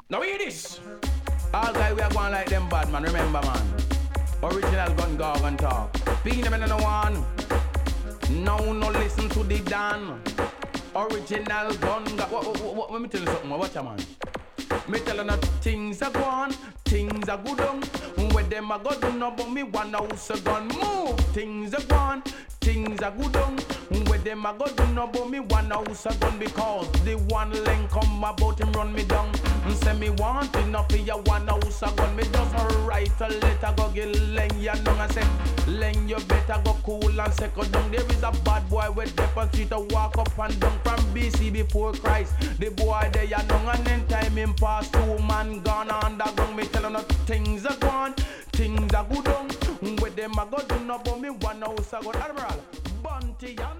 Now hear this. All guys we are going like them bad man, remember man. Original gun gog and talk. Being them in the one. Now no listen to the Dan. Original gun gog. What, let me tell you something, watch a man. Me tell you that things are gone, things are good on. Where them a go do no but me one house a gun move. Things are gone, things are good on. Where them a go do no but me one house a gun because the one link come about him run me down. Say me want enough for your one house a gun. Me just write a letter go get Leng ya down and say Leng you better go cool and second down. There is a bad boy with Depot Street to walk up and down from BC before Christ. The boy there ya down and then time him pass 2 man gone underground. Me tell you no things are gone, things are good on. Where them a go do no but me one house a gun. Admiral Bunty and